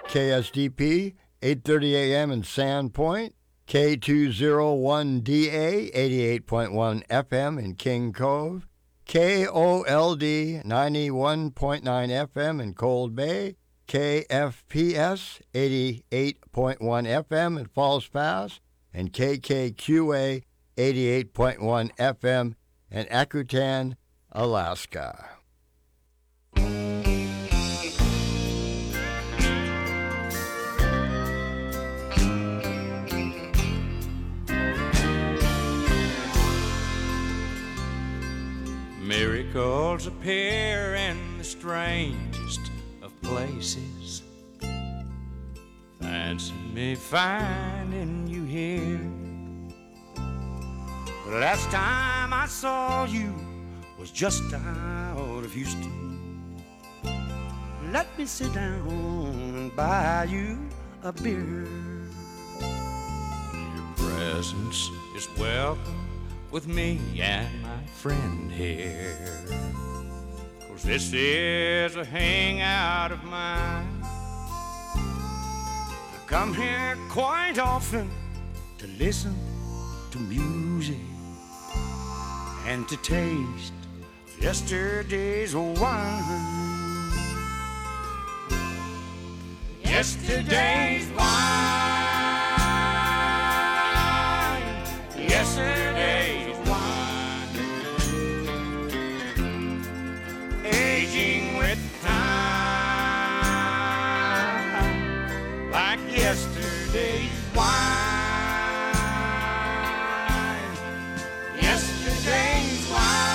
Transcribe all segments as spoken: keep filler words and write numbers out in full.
K S D P, eight thirty a.m. in Sandpoint, K two oh one D A, eighty-eight point one F M in King Cove, K O L D, ninety-one point nine F M in Cold Bay, K F P S, eighty-eight point one F M in Falls Pass, and K K Q A, eighty-eight point one F M in Akutan, Alaska. Miracles appear in the strangest of places. Fancy me finding you here. The last time I saw you was just out of Houston. Let me sit down and buy you a beer. Your presence is welcome with me and my friend here, 'cause this is a hangout of mine. I come here quite often to listen to music and to taste yesterday's wine. Yesterday's wine. Yesterday's wine. Aging with time, like yesterday's wine. Yesterday's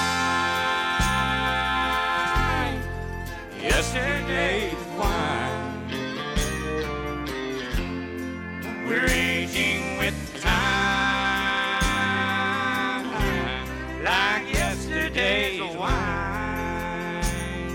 wine. Yesterday's wine. We're aging with time, like yesterday's wine.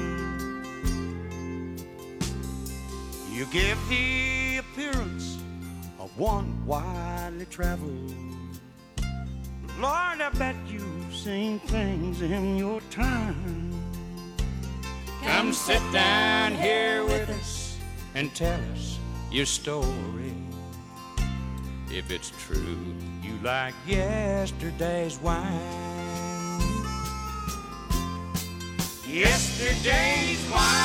You give the appearance of one widely traveled. Lord, I bet you've seen things in your time. Come sit down here with us and tell us your story. If it's true, you like yesterday's wine. Yesterday's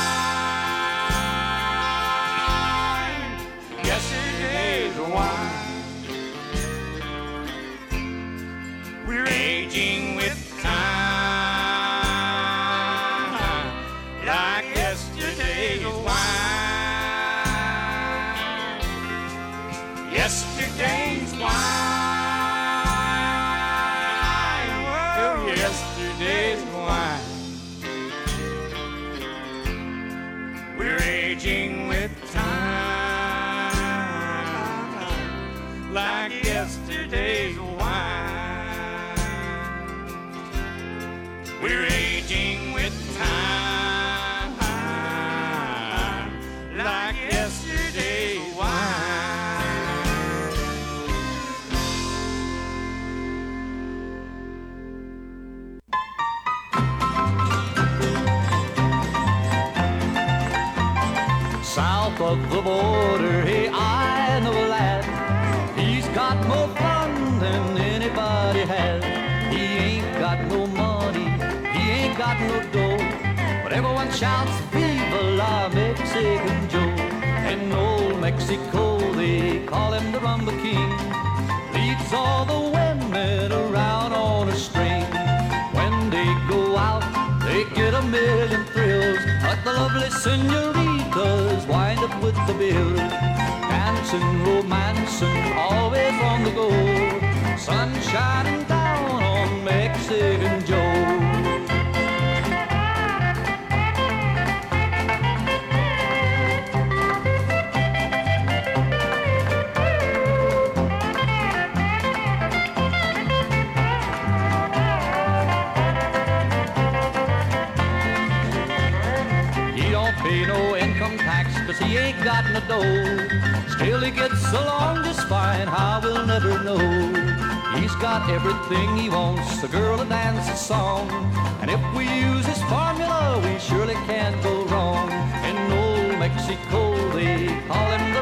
wine. Yesterday's wine. We're aging with time, like yesterday's wine. Yesterday's wine. Oh, yesterday's wine. We're aging with time, like yesterday's wine. We're aging with time, like yesterday's wine. South of the border, hey, I know a lad. He's got more fun than anybody has. He ain't got no money, he ain't got no dough, but everyone shouts, Viva la Mexican Joe. In old Mexico, they call him the Rumba King. Leads all the women around on a string. When they go out, they get a million thrills, but the lovely senoritas wind up with the bill. Dancing, romancing, always on the go. Sun shining down on Mexican Joe. Pay no income tax, cause he ain't got no dough. Still he gets along just fine, how we'll never know. He's got everything he wants, a girl, a dance, a song. And if we use his formula, we surely can't go wrong. In old Mexico, they call him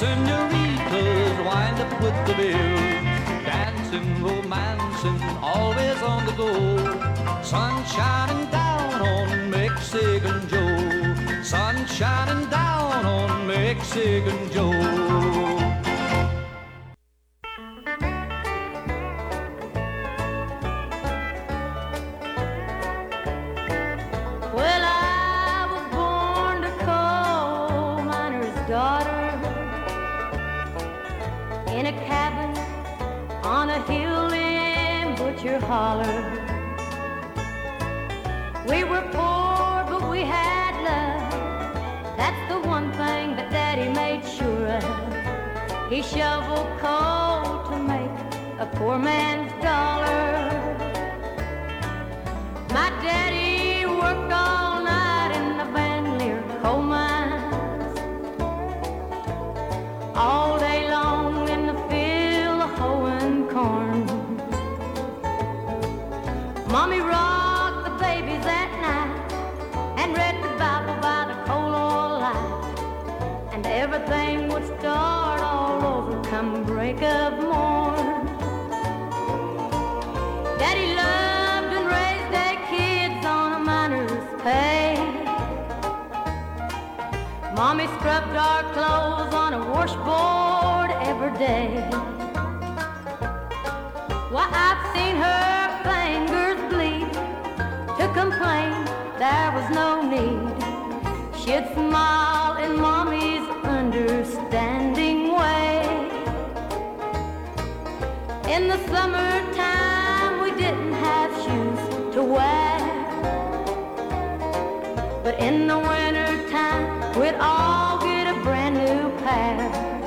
senoritas wind up with the bill. Dancing, romancing, always on the go. Sun shining down on Mexican Joe. Sun shining down on Mexican Joe. Well, I was born a coal miner's daughter in a cabin on a hill in Butcher Holler. We were poor, but we had love. That's the one thing that Daddy made sure of. He shoveled coal to make a poor man's dollar. My daddy worked all night in the Van Leer coal mines, all day long in the field hoeing corn. Mommy rocked the babies at night and read the Bible by the coal oil light, and everything would start all over come break of morn. Daddy loved and raised their kids on a miner's pay. Mommy scrubbed our clothes on a washboard every day. Why, I've seen her fingers bleed to complain there was no need. She'd smile in Mommy's understanding way. In the summertime we didn't have shoes to wear, but in the wintertime we'd all get a brand new pair.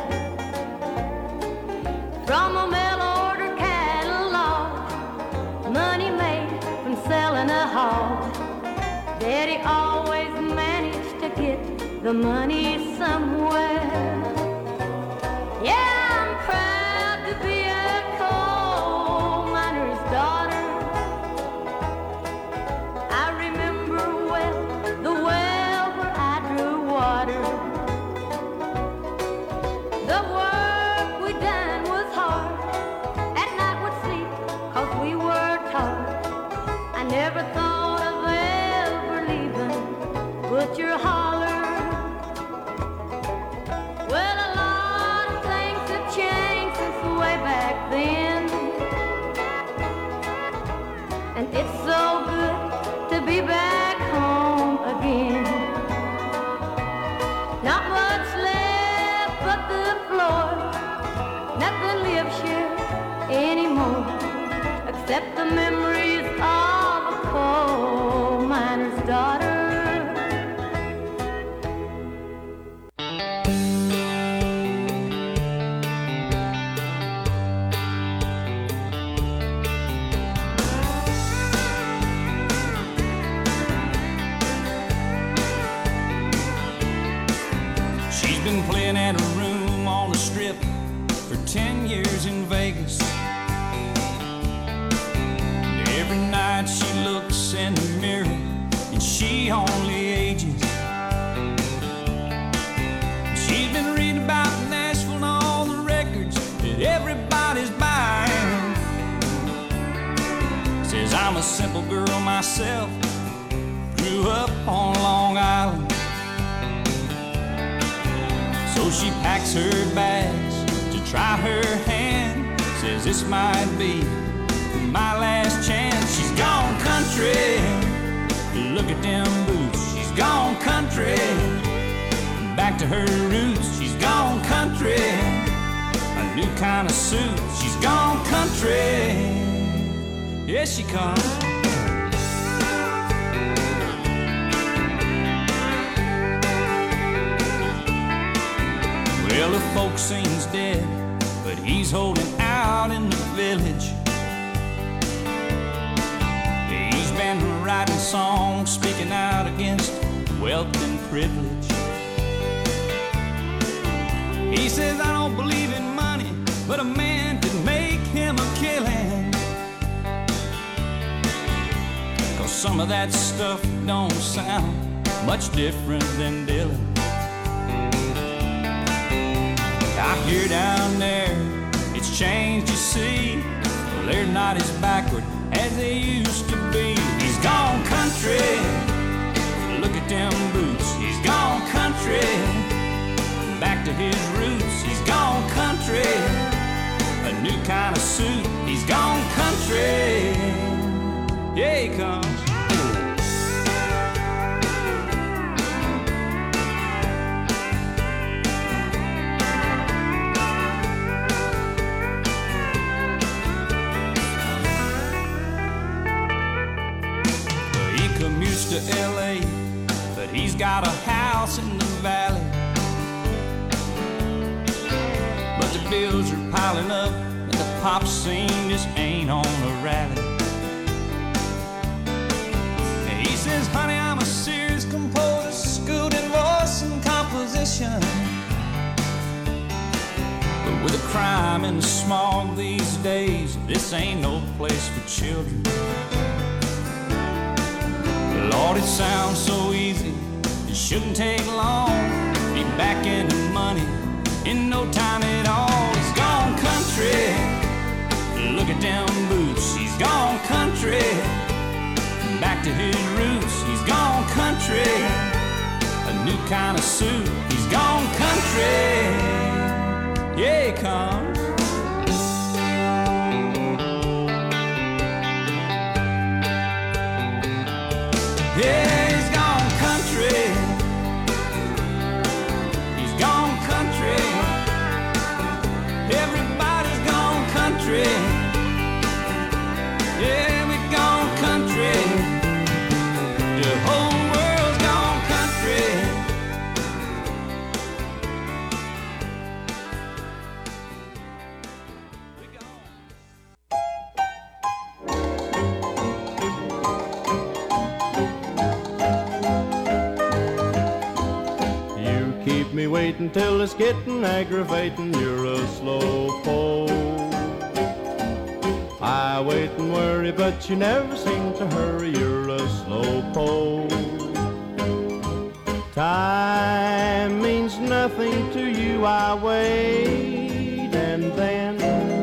From a mail order catalog, money made from selling a hog, Daddy always managed to get the money somewhere. Yeah, I'm proud to be a coal miner's daughter. I remember well the well where I drew water. The work we done was hard. At night we'd sleep 'cause we worked hard. I never thought of ever leaving Butcher Holler. Well, a lot of things have changed since way back then, and it's so good to be back home again. Not much left but the floor, nothing lives here anymore except the memories of a coal miner's daughter. She's been playing at a room on the strip for ten years in Vegas. Every night she looks in the mirror and she only ages. She's been reading about Nashville and all the records that everybody's buying. Says I'm a simple girl myself, grew up on Long Island. So she packs her bags to try her hand. Says this might be my last chance. She's gone country, look at them boots. She's gone country, back to her roots. She's gone country, a new kind of suit. She's gone country, yes she comes. Well, the folk sings dead, but he's holding out in the village. He's been writing songs, speaking out against wealth and privilege. He says, I don't believe in money, but a man could make him a killing. 'Cause some of that stuff don't sound much different than Dylan. Out here down there, it's changed, you see. Well, they're not as backward as they used to be. He's gone country, look at them boots. He's gone country, back to his roots. He's gone country, a new kind of suit. He's gone country, yeah, he comes. To L A, but he's got a house in the valley. But the bills are piling up, and the pop scene just ain't on a rally. And he says, honey, I'm a serious composer, schooled in voice and composition. But with the crime and the smog these days, this ain't no place for children. Lord, it sounds so easy, it shouldn't take long. Be back in the money in no time at all. He's gone country, look at them boots. He's gone country, back to his roots. He's gone country, a new kind of suit. He's gone country, yeah, he comes. Yeah, he's gone country. He's gone country. Everybody's gone country. Yeah, we've gone country. The whole world's gone country. Me waiting till it's getting aggravating. You're a slow pole. I wait and worry, but you never seem to hurry. You're a slow pole. Time means nothing to you. I wait and then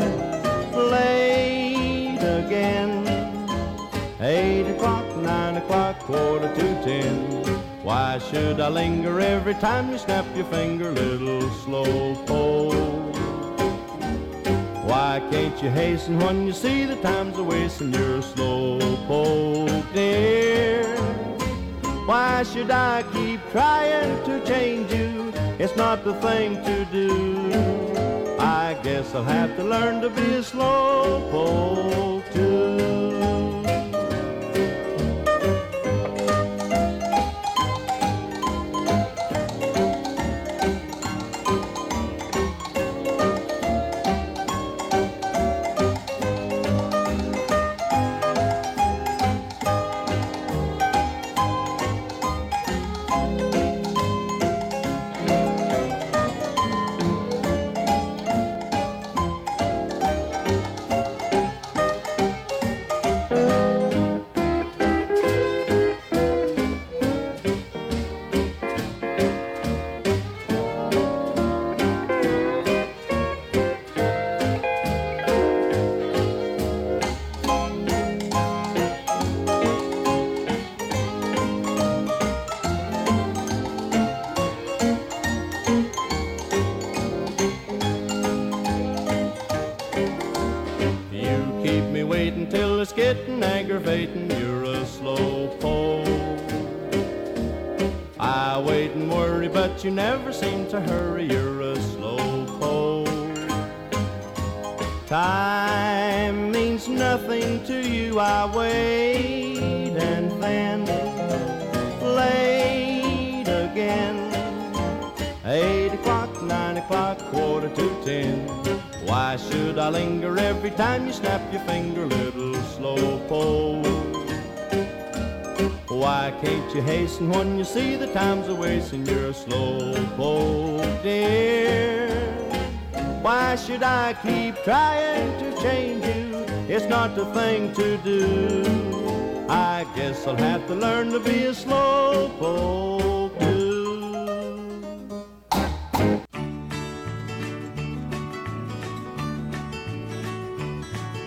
late again. Eight o'clock, nine o'clock, quarter to ten. Why should I linger every time you snap your finger, little slow pole? Why can't you hasten when you see the time's a wasting? You're a slow pole, dear. Why should I keep trying to change you? It's not the thing to do. I guess I'll have to learn to be a slow pole too. Getting aggravating, you're a slow pole. I wait and worry, but you never seem to hurry. You're a slow pole. Time means nothing to you. I wait and then late again. Eight o'clock, nine o'clock, quarter to ten. Why should I linger every time you snap your finger, little slow pole? Why can't you hasten when you see the time's a wasting? You're a slow pole, dear. Why should I keep trying to change you? It's not the thing to do. I guess I'll have to learn to be a slow pole too.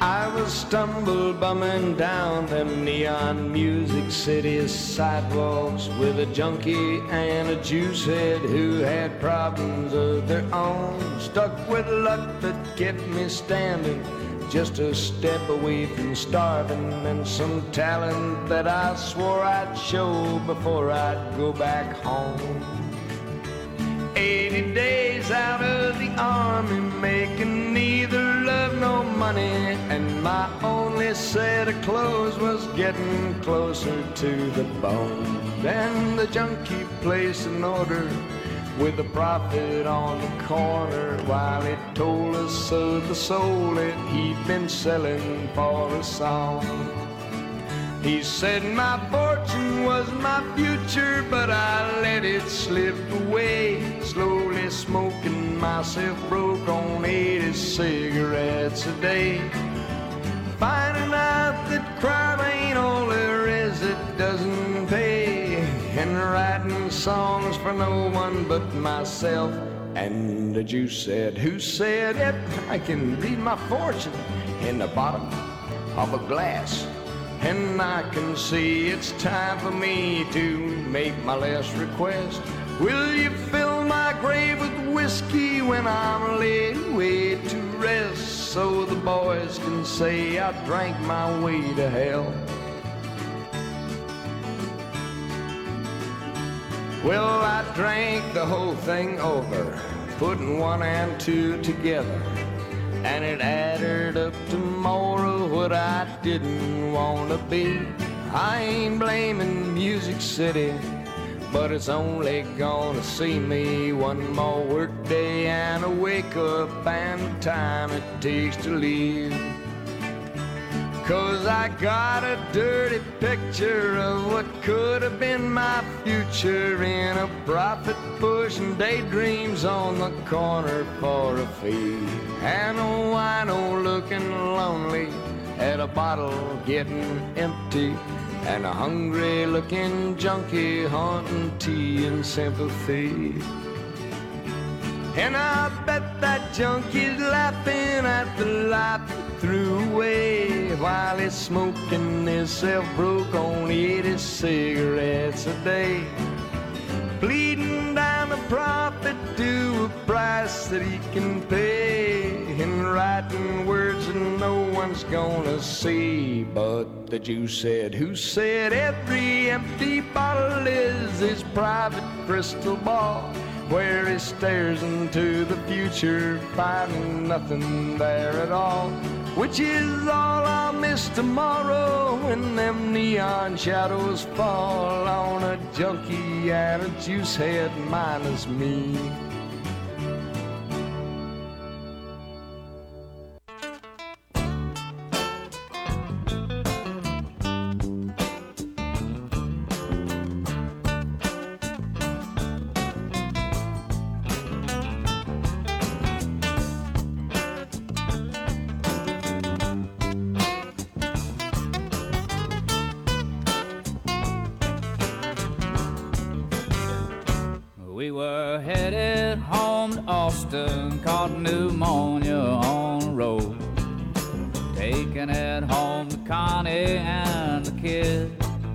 I was stumbled bumming down them neon Music City sidewalks with a junkie and a juice head who had problems of their own. Stuck with luck that kept me standing just a step away from starving, and some talent that I swore I'd show before I'd go back home. Eighty days out of the army, making neither love nor money, and my only set of clothes was getting closer to the bone. Then the junkie placed an order with a prophet on the corner while he told us of the soul that he'd been selling for a song. He said my fortune was my future, but I let it slip away, slowly smoking myself broke on eighty cigarettes a day. Finding out that crime ain't all there is, it doesn't pay, and writing songs for no one but myself. And the Jew said, who said it? I can read my fortune in the bottom of a glass, and I can see it's time for me to make my last request. Will you fill my grave with whiskey when I'm laid away to rest, so the boys can say I drank my way to hell? Well, I drank the whole thing over, putting one and two together, and it added up to more of what I didn't want to be. I ain't blaming Music City, but it's only gonna see me one more work day and a wake up and the time it takes to leave. Cause I got a dirty picture of what could have been my future in a profit pushing daydreams on the corner for a fee, and a wino looking lonely at a bottle getting empty, and a hungry looking junkie haunting tea and sympathy. And I bet that junkie's laughing at the life he threw away while he's smoking himself broke on eighty cigarettes a day, bleeding down the profit to a price that he can pay, and writing words that no one's gonna see. But the Jew said, who said every empty bottle is his private crystal ball, where he stares into the future, finding nothing there at all, which is all I'll miss tomorrow when them neon shadows fall on a junkie and a juice head minus me. We were headed home to Austin, caught pneumonia on the road, taking it home to Connie and the kid.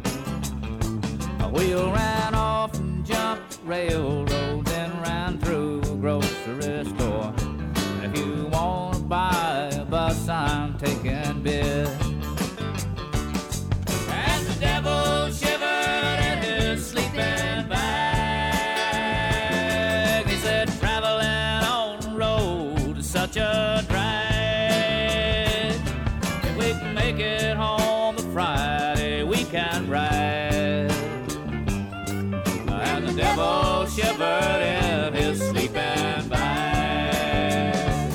A wheel ran off and jumped railroad, then ran through a grocery store. And if you want to buy a bus, I'm taking bid. And the devil shivered in his sleeping bag. Such a drag. If we can make it home a Friday, we can ride. And the devil shivered in his sleeping bag.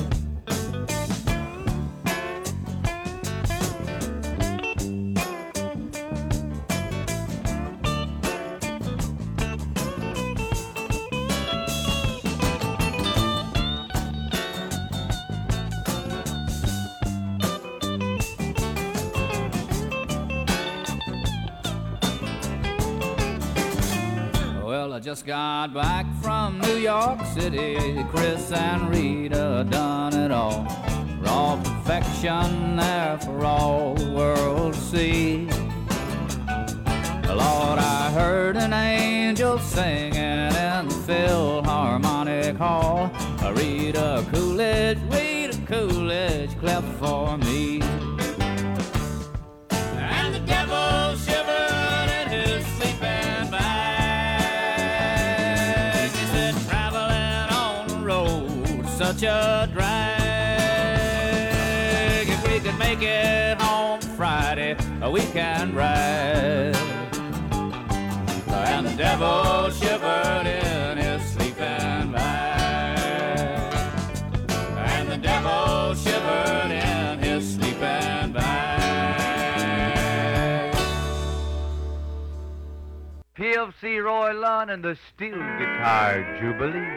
I just got back from New York City. Chris and Rita done it all. raw perfection there for all the world to see. Lord, I heard an angel singing in the Philharmonic Hall. Rita Coolidge, Rita Coolidge, cleft for me. And the devil shivered in his sleeping bag. He said, traveling on the road, such a drag. If we could make it home Friday, we can ride. And the devil shivered in his sleeping bag. And the devil shivered in his sleeping bag. P F C Roy Lunn and the Steel Guitar Jubilee.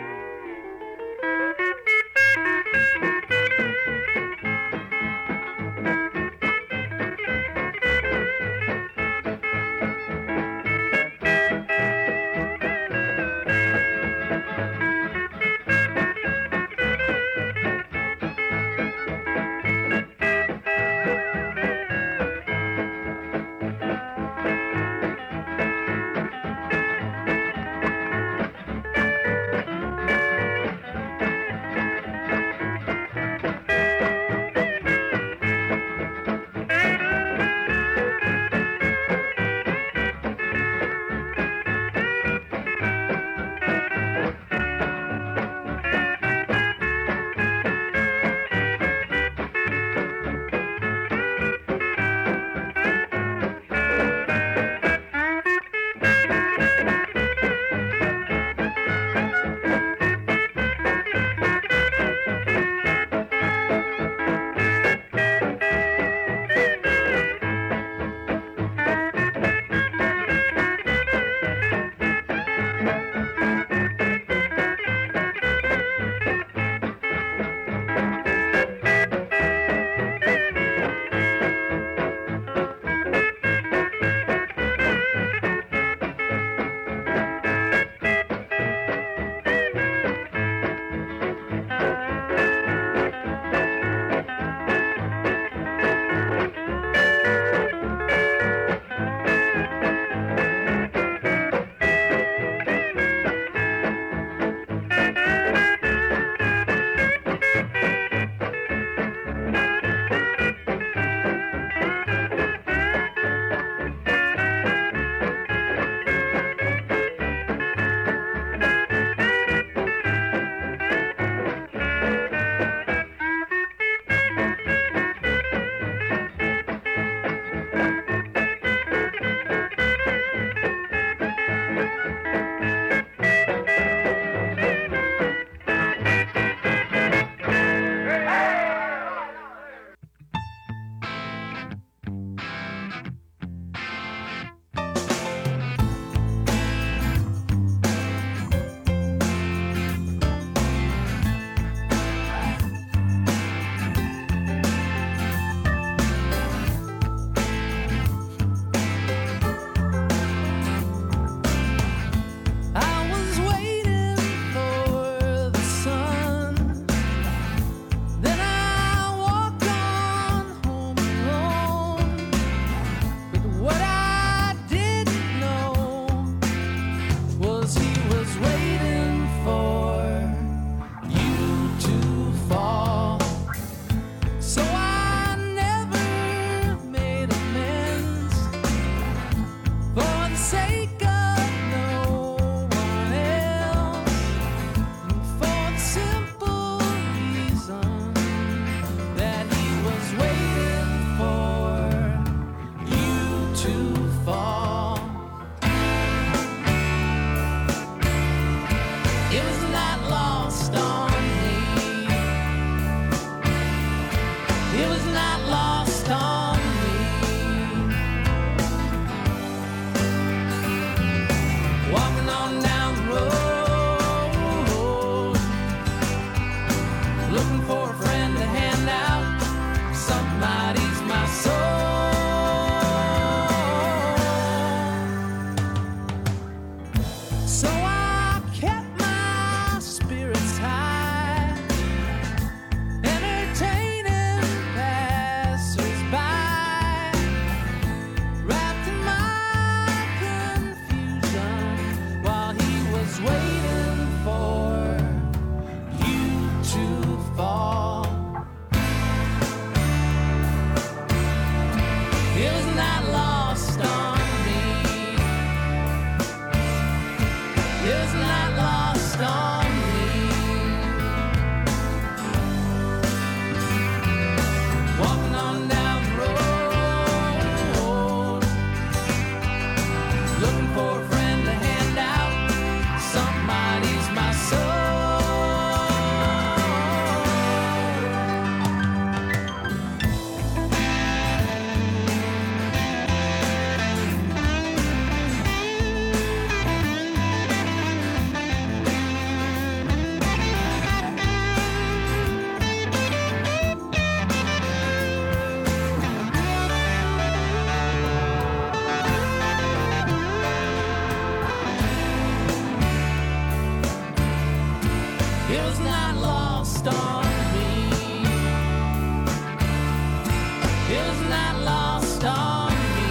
is not lost on me.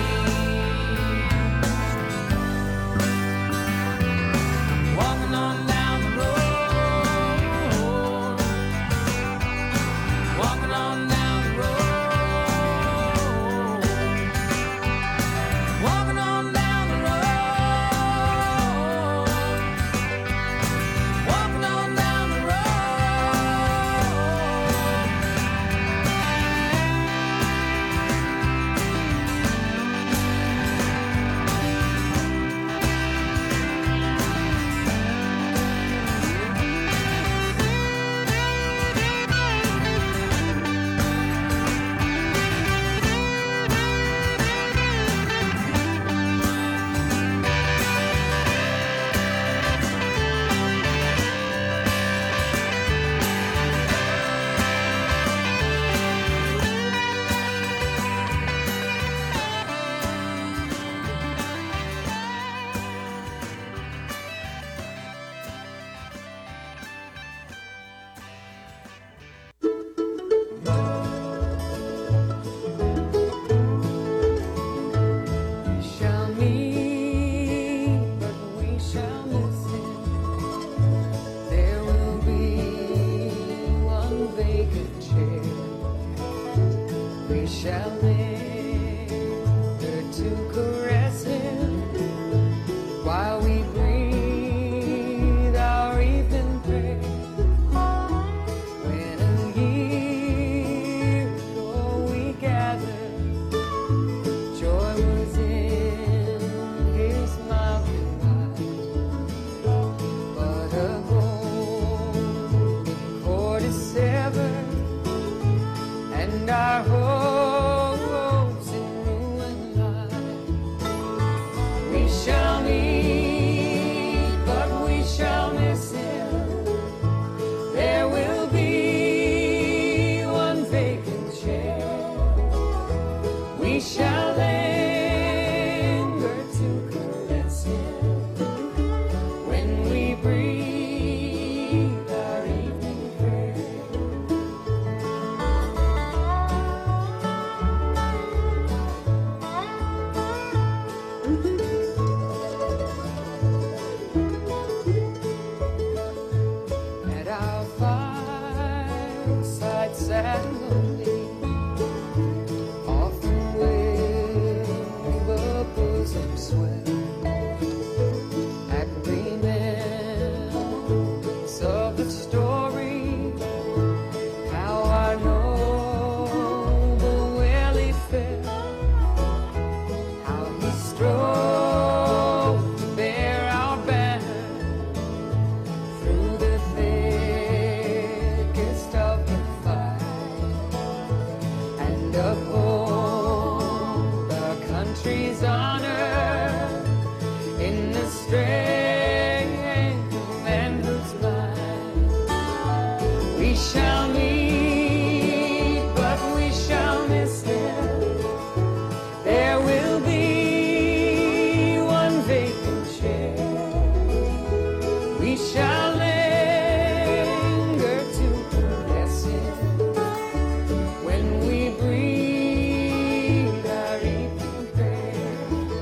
Walking on down the road, walking on down the road, walking on down the road, walking on down the road. We shall meet, but we shall miss him. There will be one vacant chair. We shall linger to caress him while we breathe our evening prayer. When a year ago we gathered, joy was in his mouth and eyes, but a golden cord is severed, and our hopes in ruin lie. We shall meet, but we shall miss him. There will be one vacant chair. We shall linger to caress him when we breathe our evening prayer. At our fireside sat lonely, often with the bosom swell, at remembrance of the story, how I know the well he fell, how he strove to bear our banner through the thickest of the fight, and uphold our country's honor in the strength of manhood's might. We shall meet, but we shall miss him. There will be one vacant chair. We shall linger to caress him when we breathe our evening prayer.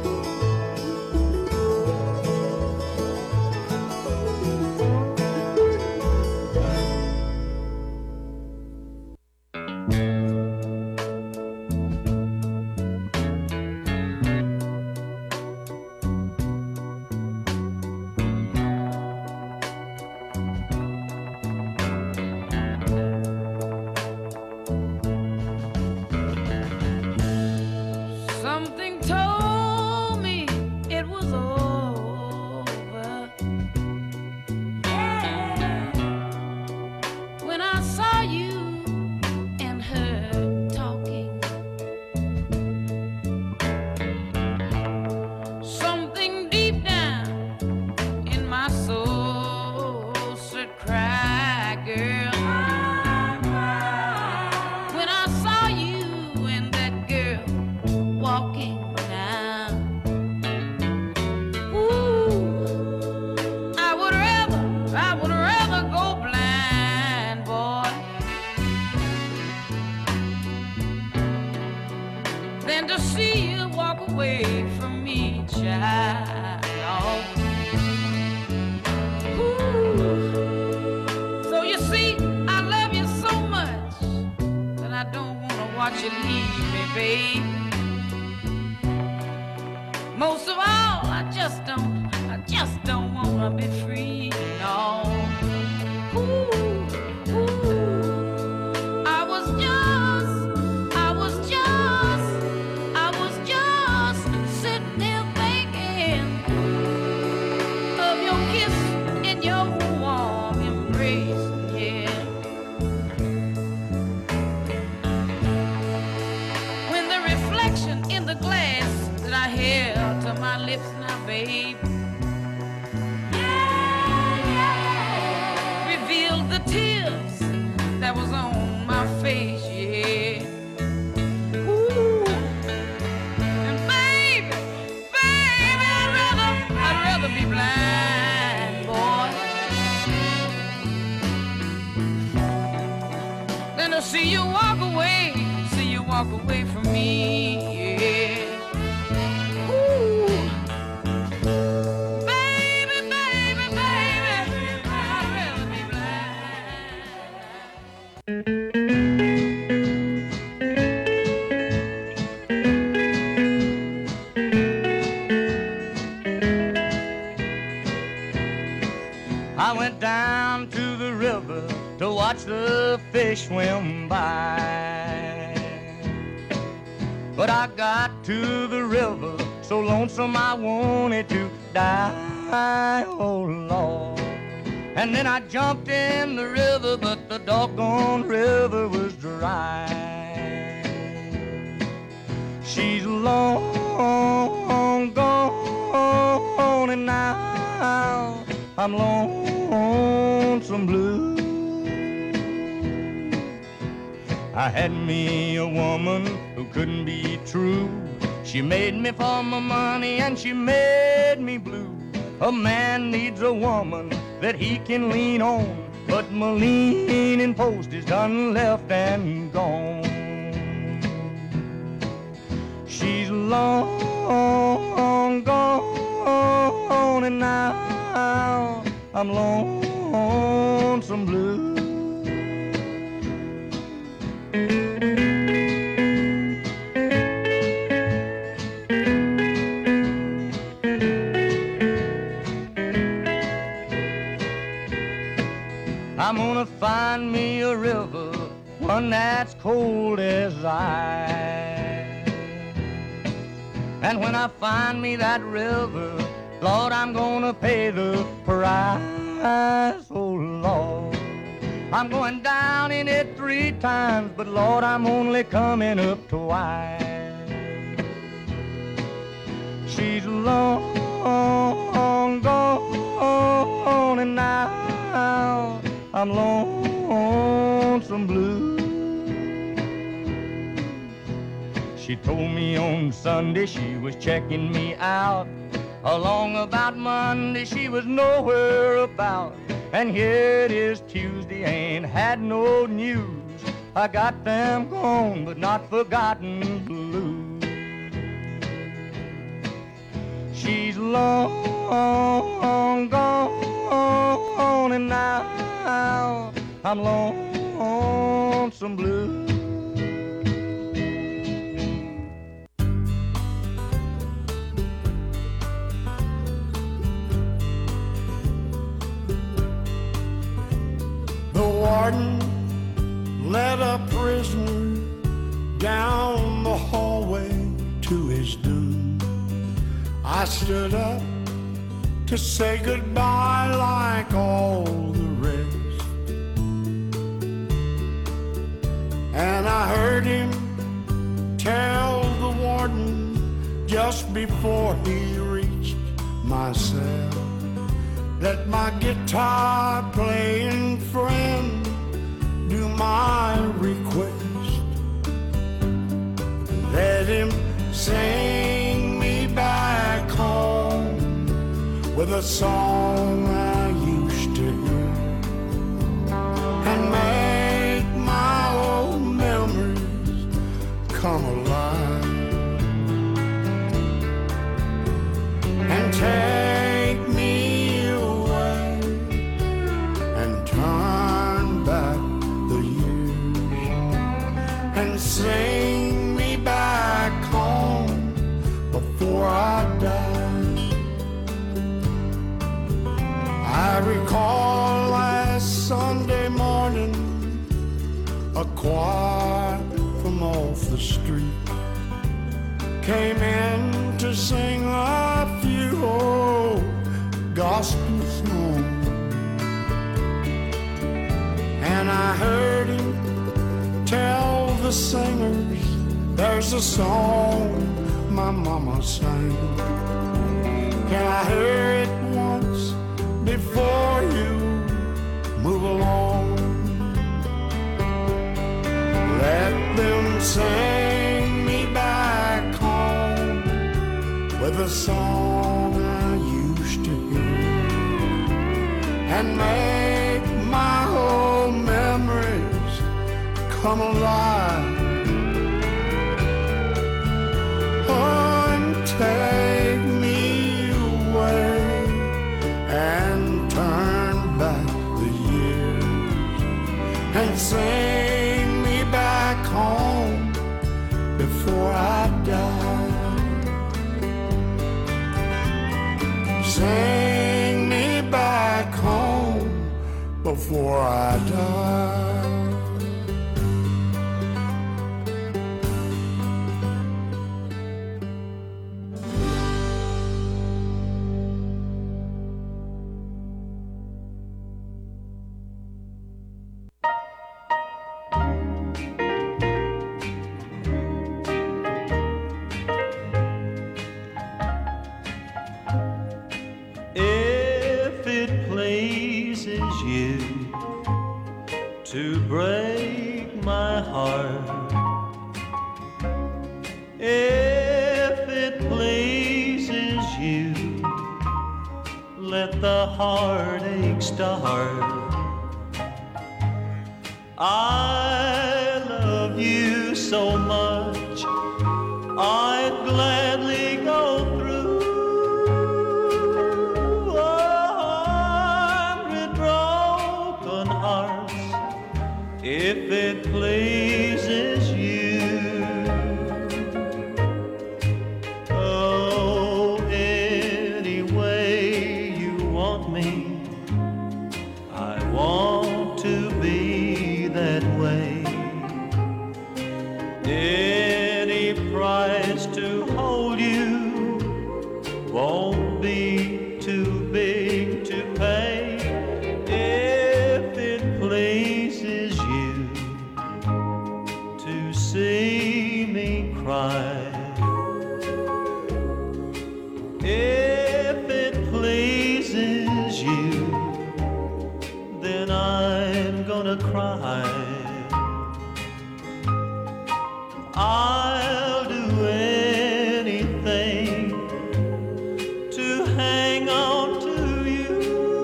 Something told me it was over. When I saw you and her talking, something deep down in my soul said, cry, girl. When I saw you and that girl walking now, ooh, I would rather, I would rather go blind, boy. than to see you walk away from me, child. Ooh. So you see, I love you so much that I don't want to watch you leave me, babe. Most of all, I just don't, I just don't want to be free, no. Ooh, ooh. I was just, I was just, I was just sitting there thinking of your kiss and your warm embrace, yeah. When the reflection in the glass that I held to my lips now, babe, revealed the tears that was on my face, yeah. Ooh, and baby, baby, I'd rather, I'd rather be blind, boy, than to see you walk away, see you walk away from me, yeah. I went down to the river to watch the fish swim by. But I got to the river so lonesome I wanted to die, oh Lord. And then I jumped in the river, but the doggone river was dry. She's long gone, and now I'm lonesome blue. I had me a woman who couldn't be true. She made me for my money and she made me blue. A man needs a woman that he can lean on, but my leaning post is done left and gone. She's long gone, and now I'm lonesome blue. I'm gonna find me a river, one that's cold as ice. And when I find me that river, Lord, I'm gonna pay the price, oh Lord. I'm going down in it three times, but Lord, I'm only coming up twice. She's long gone, and now I'm lonesome blue. She told me on Sunday she was checking me out. Along about Monday she was nowhere about. And here it is Tuesday, ain't had no news. I got them gone but not forgotten blue. She's long gone, and now I'm lonesome blue. The warden led a prisoner down the hallway to his doom. I stood up to say goodbye like all the rest, and I heard him tell the warden just before he reached my cell, let my guitar playing friend do my request. Let him sing me back home with a song I used to hear, and make my old memories come alive. recall last Sunday morning, a choir from off the street came in to sing a few old gospel songs. And I heard him tell the singers, there's a song my mama sang. Can I hear it once before you move along? Let them sing me back home with a song I used to hear, and make my old memories come alive. Oh, and take me away and turn back the years and sing me back home before I die. Sing me back home before I die. To break my heart, if it pleases you, let the heartache start. I love you so much, I'd gladly go through if it pleases you. Oh, any way you want me, I want to be that way. Any price to hold you won't be too big to pay. If it pleases you to see me cry, if it pleases you, then I'm gonna cry. I'll do anything to hang on to you.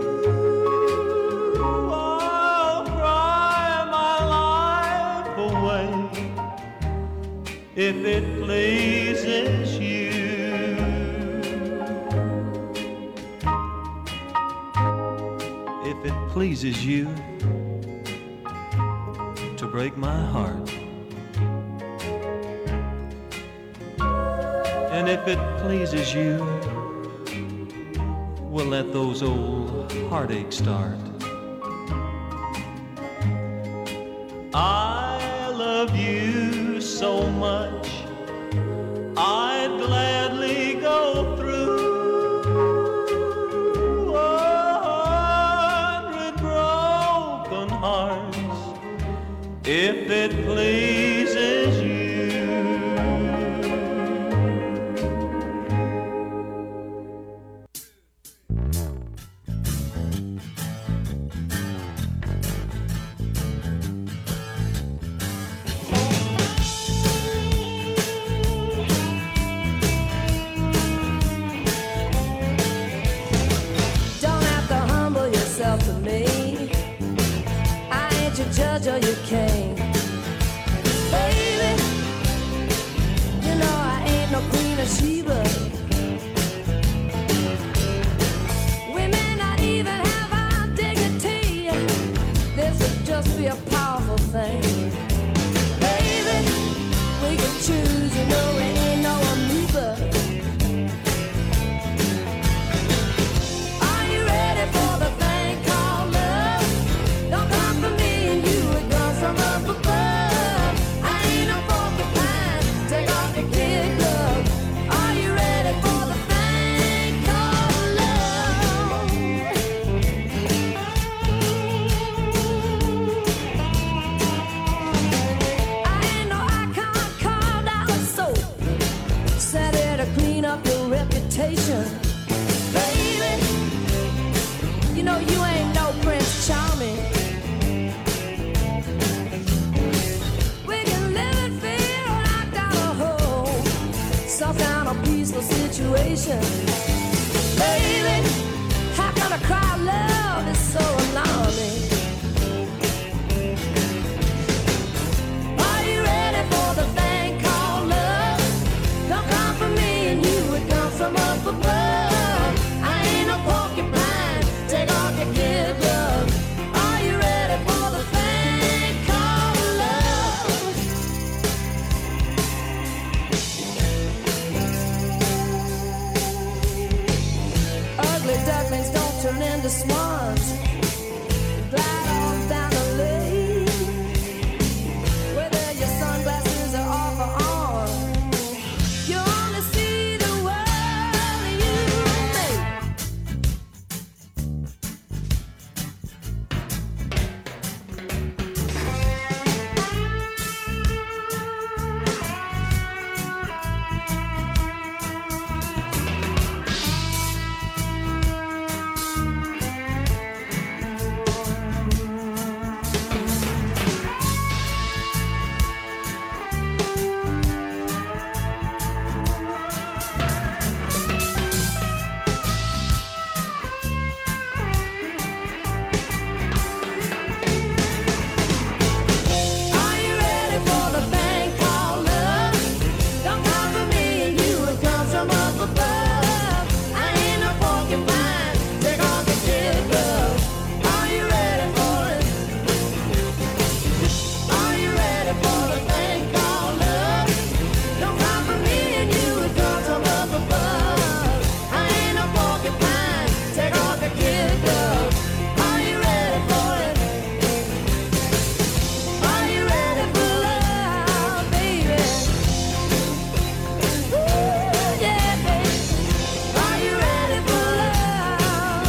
I'll cry my life away if it pleases you. If it pleases you to break my heart, and if it pleases you, we'll let those old heartaches start. I love you so much, I'd gladly go through a hundred broken hearts if it pleases you. To me, I ain't your judge or your king. temptation. Baby, you know you ain't no Prince Charming. We can live and feel like down a hole, some kind of peaceful situation. Baby, how can a crowd love is so alarming? Are you ready for the thing called love? Don't come from me and you, it comes from up above. I ain't no porcupine, take off your kid gloves. Are you ready for the thing called love? Ugly ducklings don't turn into swans, glide on down the lane. Whether your sunglasses are off or on, you only see the world you make. Are you ready for the thing called love? Don't come from me and you, it comes from up above. I ain't no porcupine, take off your kid gloves. Are you ready for it? Are you ready for the thing called love? Don't come from me and you, it comes from up above. I ain't no porcupine, take off your kid gloves. Are you ready for it? Are you ready for love, baby? Ooh, yeah, baby. Are you ready for love?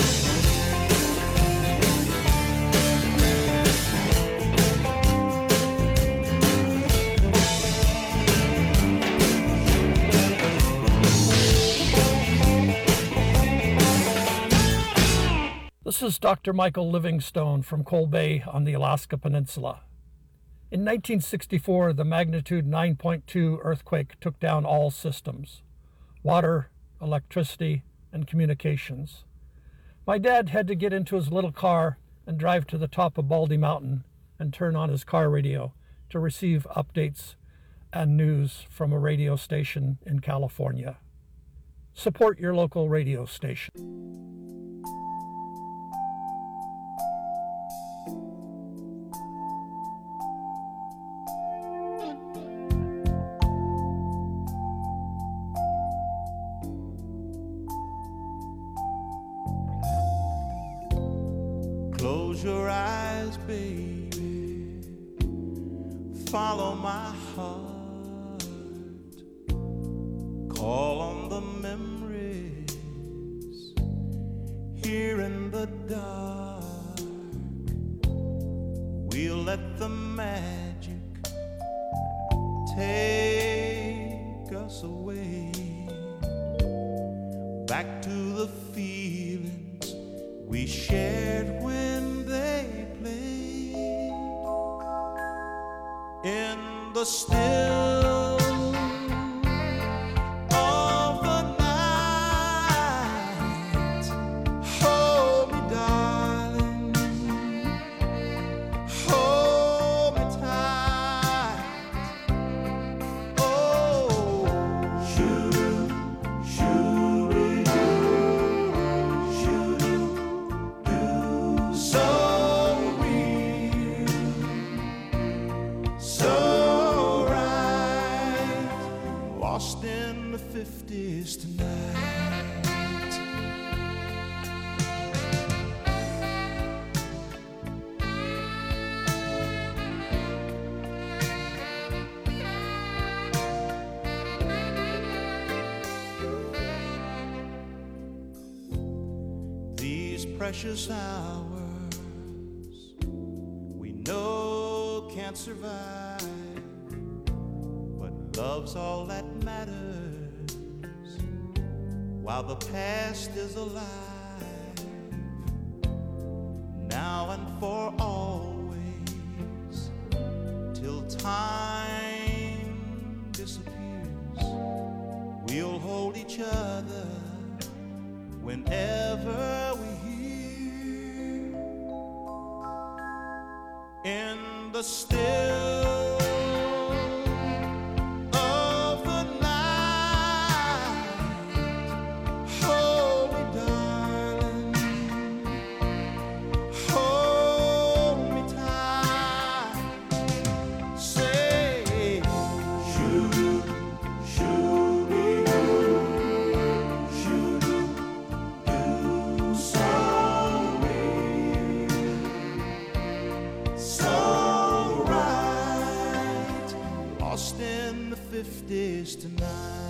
This is Doctor Michael Livingstone from Coal Bay on the Alaska Peninsula. In nineteen sixty-four, the magnitude nine point two earthquake took down all systems: water, electricity, and communications. My dad had to get into his little car and drive to the top of Baldy Mountain and turn on his car radio to receive updates and news from a radio station in California. Support your local radio station. Close your eyes, baby. Follow my heart. Call on the memories here in the dark. We'll let the magic take us away back to the feelings we shared when they played in the still of the night. Hold me, darling, hold me tight. Oh, shoot, shoot, shoot, so real, so right, lost in the fifties tonight. These precious hours we know can't survive, but love's all that matters. while the past is alive, now and for always, till time disappears. We'll hold each other whenever we hear in the still of the night. Hold me, darling, hold me tight. Say, shoo, shoo, shoo, shoo, so real, so right. Lost in the fifties tonight.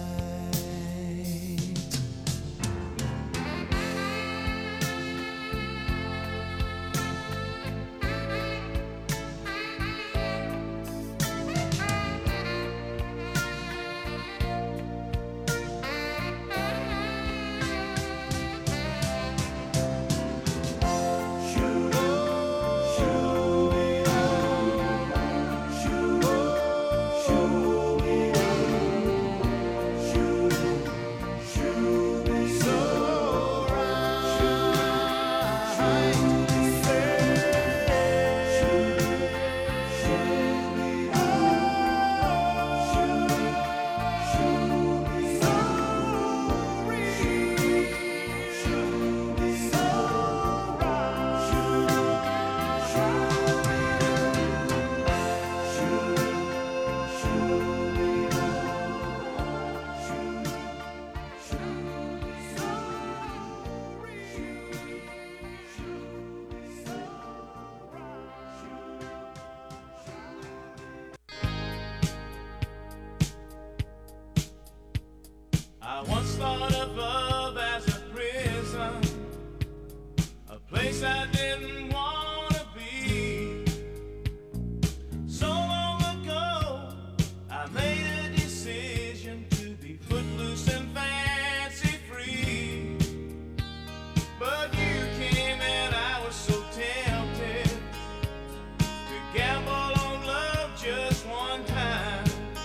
I once thought of love as a prison, a place I didn't want to be. So long ago, I made a decision to be footloose and fancy free. But you came and I was so tempted to gamble on love just one time.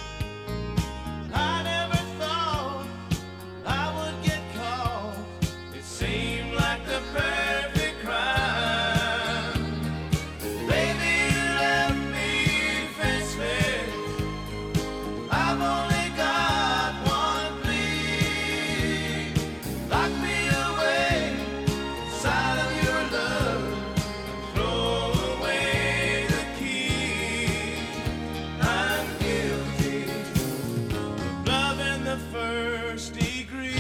I never thought I would get caught. It seemed like the perfect crime. Baby, you left me defenseless. I've only got one plea. Lock me away inside of your love. Throw away the key. I'm guilty of love in the first degree.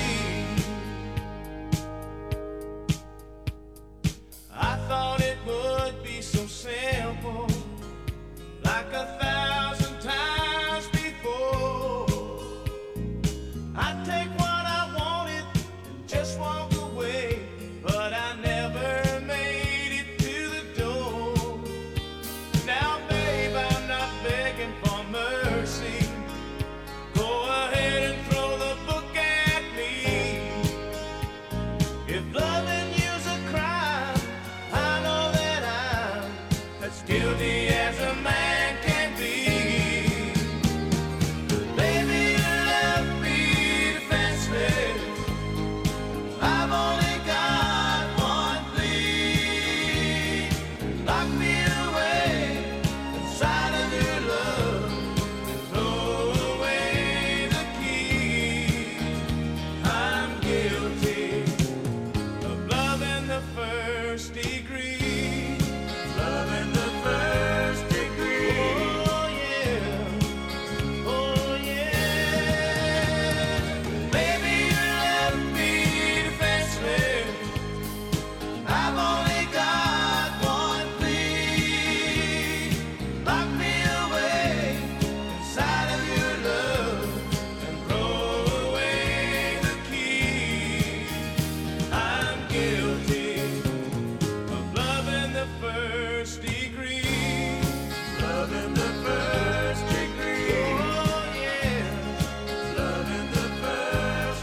I thought it would be so simple, like a thousand times before. I'd take what I wanted and just walk away, but I never made it to the door. Now, babe, I'm not begging for mercy. Go ahead and throw the book at me. If loving you's a crime, I know that I'm as guilty as a man can be. Baby, you left me defenseless. I've only got one plea. Lock me away inside of your love. Throw away the key. I'm guilty of love in the first degree. Love in the first degree. Oh yeah. Oh yeah. Baby, you left me defenseless. I've only got one plea. Lock me away inside of your love and throw away the key. I'm guilty of love in the first degree. Love in the first degree. Oh yeah. Love in the first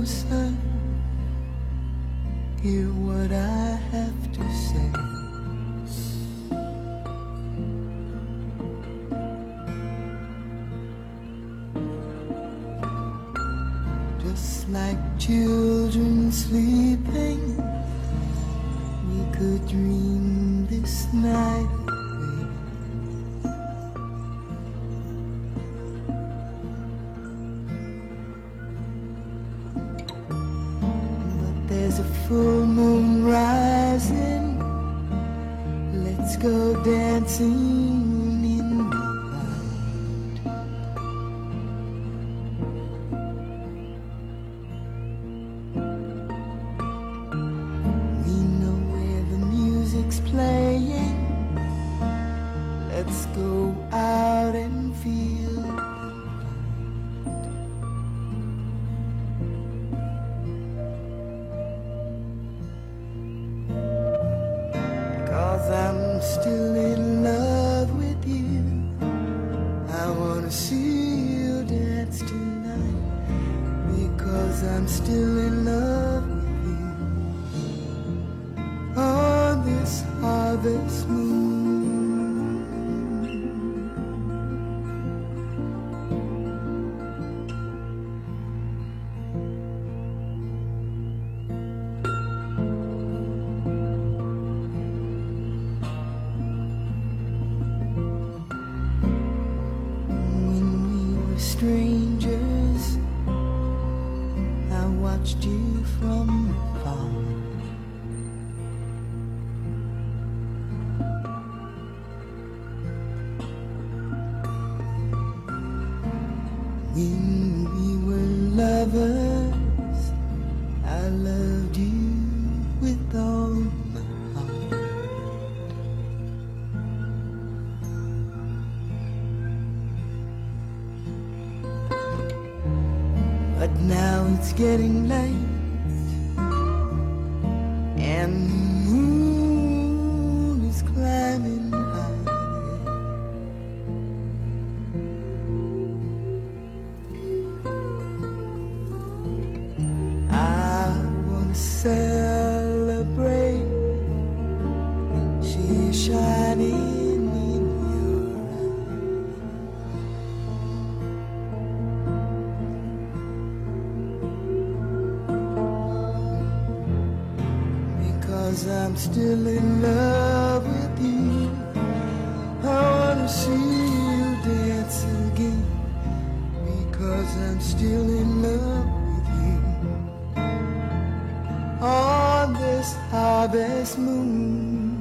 son, hear what I have to say. Just like children sleeping, we could dream this night away. But there's a full moon rising, let's go dancing in the playing. Let's go out and feel because I'm still in love with you. I wanna see you dance tonight because I'm still in love with you. On this harvest moon, when we were strangers, I watched you from afar. When we were lovers, I loved you with all my heart. But now it's getting late, and the moon is climbing high. Celebrate, she's shining in your eyes. Because I'm still in love with you, I wanna see you dance again. Because I'm still in love on this harvest moon.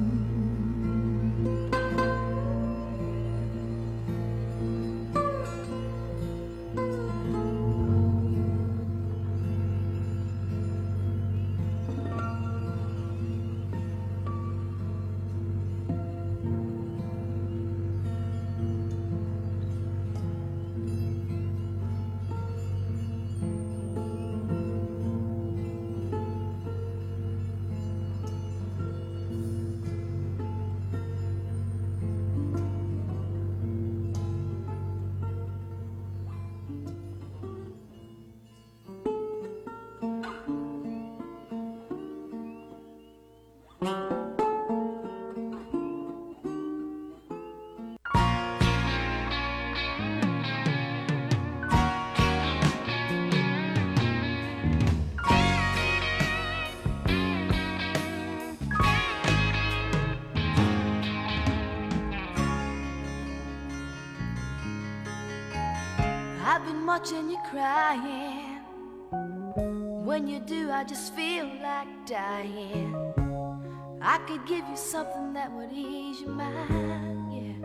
I've been watching you crying. When you do, I just feel like dying. I could give you something that would ease your mind, yeah.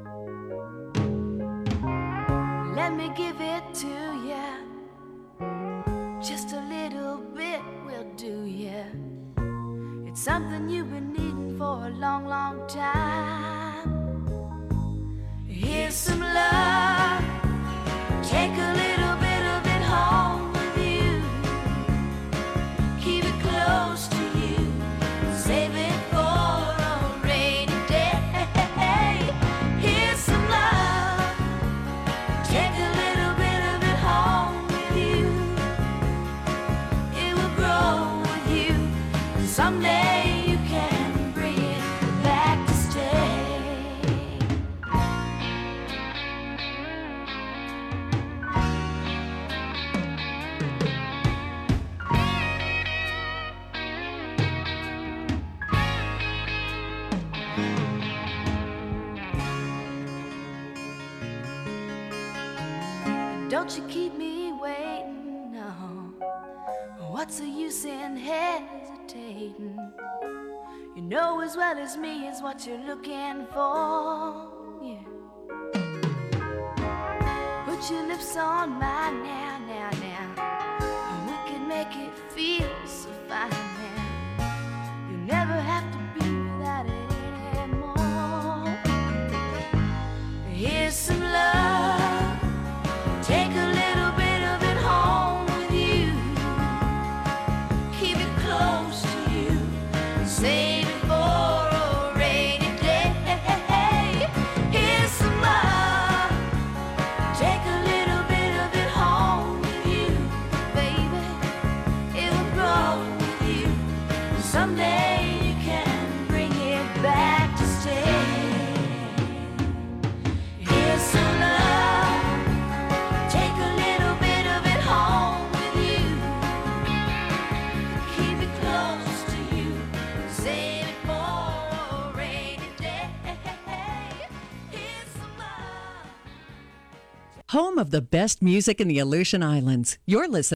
Let me give it to you. Just a little bit will do ya. It's something you've been needing for a long, long time. Here's some love. Take a little bit of it home with you. Keep it close to you. Save it for a rainy day. Here's some love. Take a little bit of it home with you. someday you can bring it back to stay. Don't you keep me waiting, no. What's the use in hesitating? You know as well as me is what you're looking for, yeah. Put your lips on mine now, now, now, and we can make it feel so fine now. You never have to be without it anymore. Here's some love. Take a little bit of it home with you. Keep it close to you. Save it for a rainy day. Here's some love. Take a little bit of it home with you, baby. It will grow with you. Someday you can bring it back to stay. Here's some love. Home of the best music in the Aleutian Islands. You're listening